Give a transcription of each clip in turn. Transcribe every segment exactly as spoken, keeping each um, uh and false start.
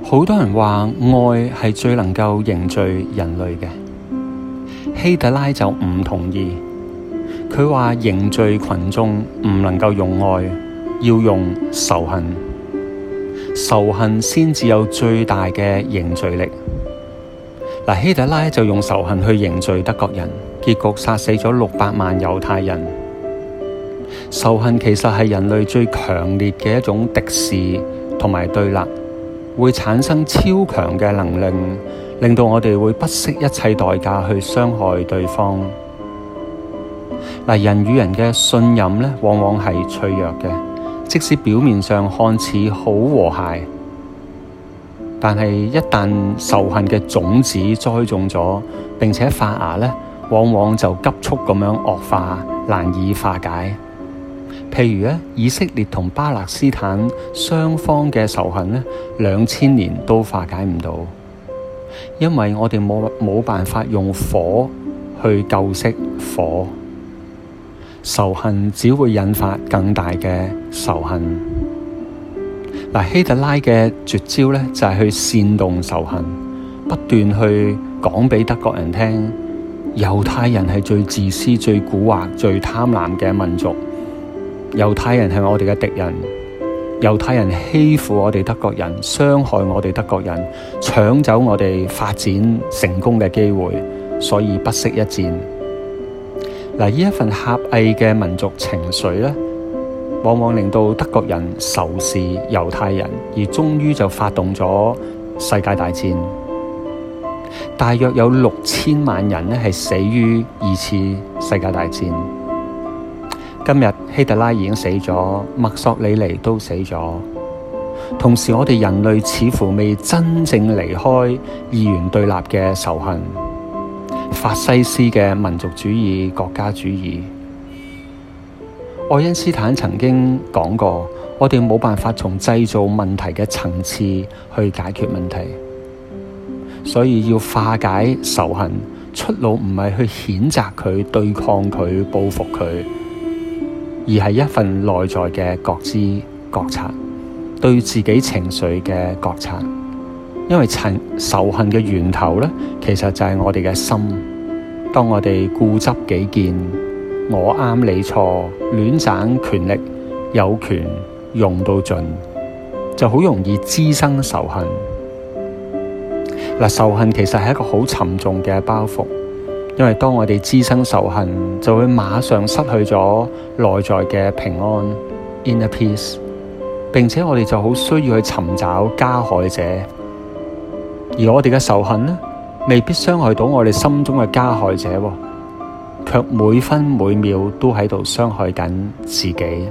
好多人話愛係最能夠凝聚人類嘅，希特拉就唔同意。佢話凝聚群眾唔能夠用愛，要用仇恨，仇恨先至有最大嘅凝聚力。嗱，希特拉就用仇恨去凝聚德國人，結局殺死咗六百萬猶太人。仇恨其實係人類最強烈嘅一種敵視同埋對立，會產生超強嘅能量，令到我哋會不惜一切代價去傷害對方。嗱，人與人嘅信任咧，往往係脆弱嘅，即使表面上看似好和諧，但係一旦仇恨嘅種子栽種咗，並且發芽咧，往往就急速咁樣惡化，難以化解。譬如咧，以色列同巴勒斯坦雙方嘅仇恨咧，兩千年都化解唔到，因為我哋冇冇辦法用火去救熄火，仇恨只會引發更大嘅仇恨。嗱，希特拉嘅絕招咧就係去煽動仇恨，不斷去講俾德國人聽，猶太人係最自私、最蠱惑、最貪婪嘅民族。猶太人係我哋嘅敵人，猶太人欺負我哋德國人，傷害我哋德國人，搶走我哋發展成功嘅機會，所以不惜一戰。嗱，呢一份狹隘嘅民族情緒咧，往往令到德國人仇視猶太人，而終於就發動咗世界大戰。大約有六千萬人咧係死於二次世界大戰。今日希特拉已經死咗，墨索里尼都死咗。同時，我哋人類似乎未真正離開二元對立嘅仇恨，法西斯嘅民族主義、國家主義。愛因斯坦曾經講過，我哋冇辦法從製造問題嘅層次去解決問題，所以要化解仇恨，出路唔係去譴責佢、對抗佢、報復佢，而係一份內在嘅覺知、覺察，對自己情緒嘅覺察。因為仇恨嘅源頭咧，其實就係我哋嘅心。當我哋固執己見，我啱你錯，亂爭權力，有權用到盡，就好容易滋生仇恨。嗱，仇恨其實係一個好沉重嘅包袱。因為當我哋滋生仇恨，就會馬上失去咗內在嘅平安 inner peace， 並且我哋就好需要去尋找加害者，而我哋嘅仇恨呢，未必傷害到我哋心中嘅加害者，卻每分每秒都喺度傷害緊自己。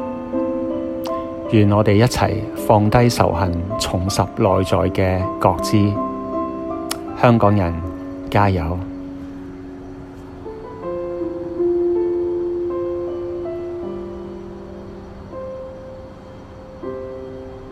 願我哋一齊放低仇恨，重拾內在嘅覺知。香港人加油！